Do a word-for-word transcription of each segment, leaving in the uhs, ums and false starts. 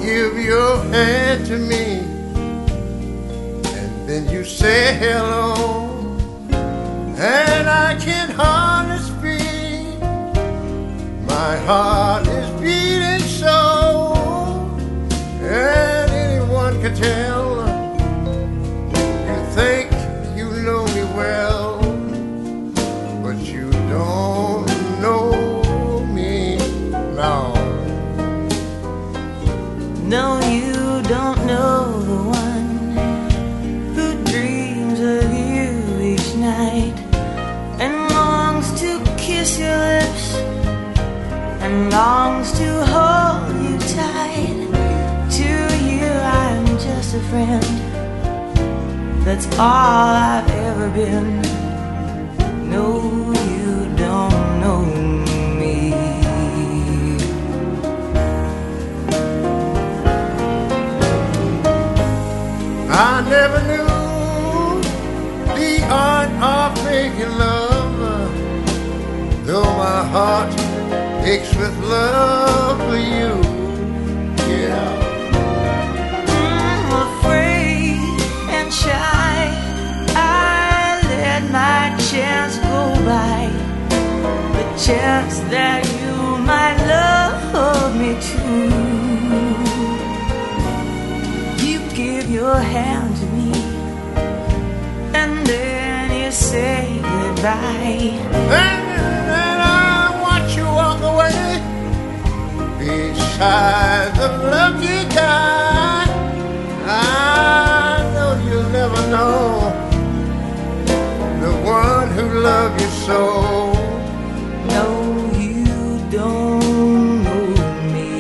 give your hand to me, and then you say hello, and I can hardly speak. My heart is beating so, and anyone can tell. You think you know me well, but you don't know me now. No, you don't know the one who dreams of you each night and longs to kiss your lips and longs to hold you tight. To you I'm just a friend, that's all I've ever been. No, you don't know me. I never knew the art of making love, though my heart aches with love for you. Yeah. I'm afraid and shy, I let my chance go by, the chance that you might love me too. You give your hand to me, and then you say goodbye, And then I watch you walk away beside the lucky guy. I know you'll never know the one who loved you so. no, you don't know me.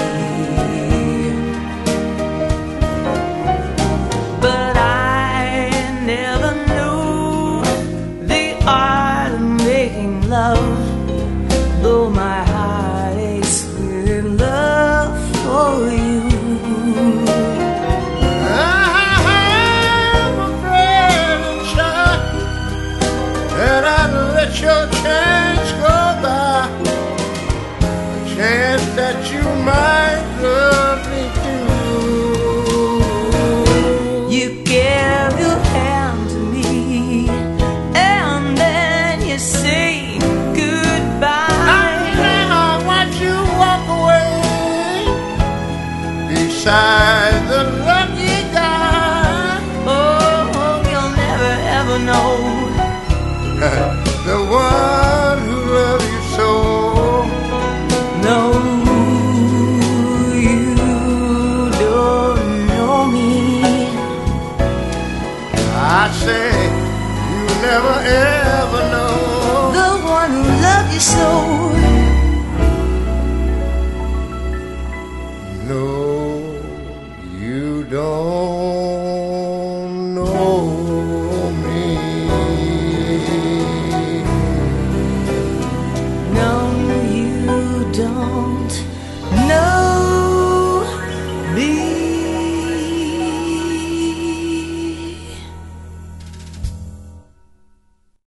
But I never knew the art of making love, though my heart aches with love for you. I'm afraid and shy, and I'd let your chance go by, a chance that you might love me too. You gave your hand to me, and then you say goodbye. And I watch you walk away beside the lucky guy. Oh, you'll never ever know The one who loves you so. no